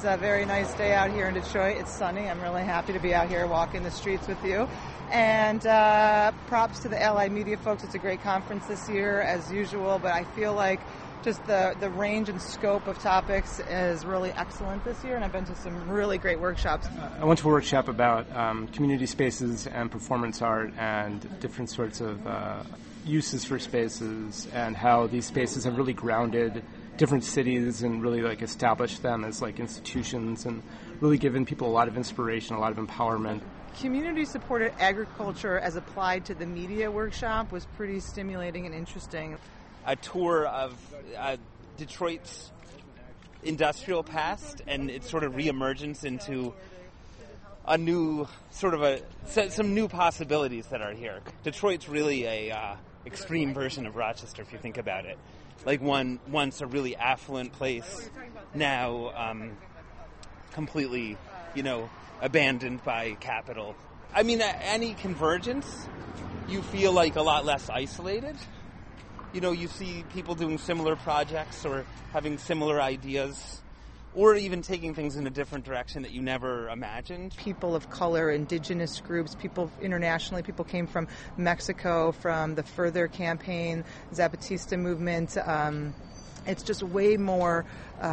It's a very nice day out here in Detroit. It's sunny. I'm really happy to be out here walking the streets with you. And props to the Allied Media folks. It's a great conference this year, as usual, but I feel like just the range and scope of topics is really excellent this year, and I've been to some really great workshops. I went to a workshop about community spaces and performance art and different sorts of uses for spaces and how these spaces have really grounded different cities and really like established them as like institutions and really given people a lot of inspiration, a lot of empowerment. Community-supported agriculture as applied to the media workshop was pretty stimulating and interesting. A tour of Detroit's industrial past and its sort of reemergence into a new some new possibilities that are here. Detroit's really a extreme version of Rochester, if you think about it. Like once a really affluent place, now completely, abandoned by capital. I mean, any convergence, you feel like a lot less isolated. You see people doing similar projects or having similar ideas or even taking things in a different direction that you never imagined. People of color, indigenous groups, people internationally, people came from Mexico, from the Further campaign, Zapatista movement. It's just way more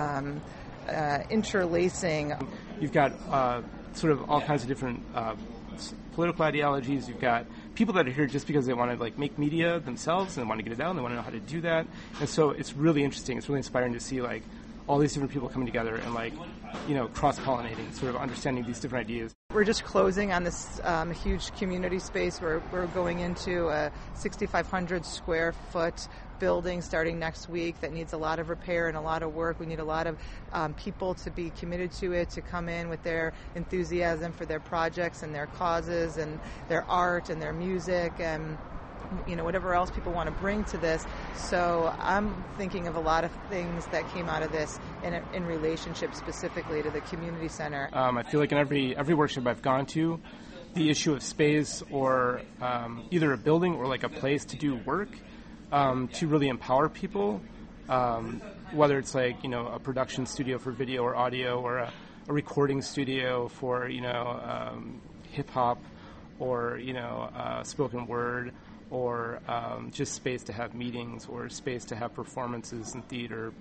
interlacing. You've got sort of all kinds of different political ideologies. You've got people that are here just because they want to make media themselves and they want to get it out and they want to know how to do that. And so it's really interesting. It's really inspiring to see all these different people coming together and cross-pollinating, sort of understanding these different ideas. We're just closing on this huge community space. We're going into a 6,500 square foot building starting next week that needs a lot of repair and a lot of work. We need a lot of people to be committed to it, to come in with their enthusiasm for their projects and their causes and their art and their music and whatever else people want to bring to this. So I'm thinking of a lot of things that came out of this in relationship specifically to the community center. I feel like in every workshop I've gone to, the issue of space or either a building or like a place to do work to really empower people, whether it's a production studio for video or audio or a recording studio for hip-hop or spoken word, or just space to have meetings, or space to have performances in theater,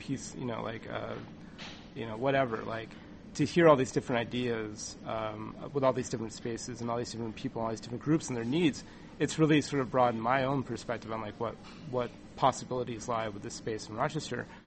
whatever. To hear all these different ideas with all these different spaces and all these different people, all these different groups and their needs, it's really sort of broadened my own perspective on what possibilities lie with this space in Rochester.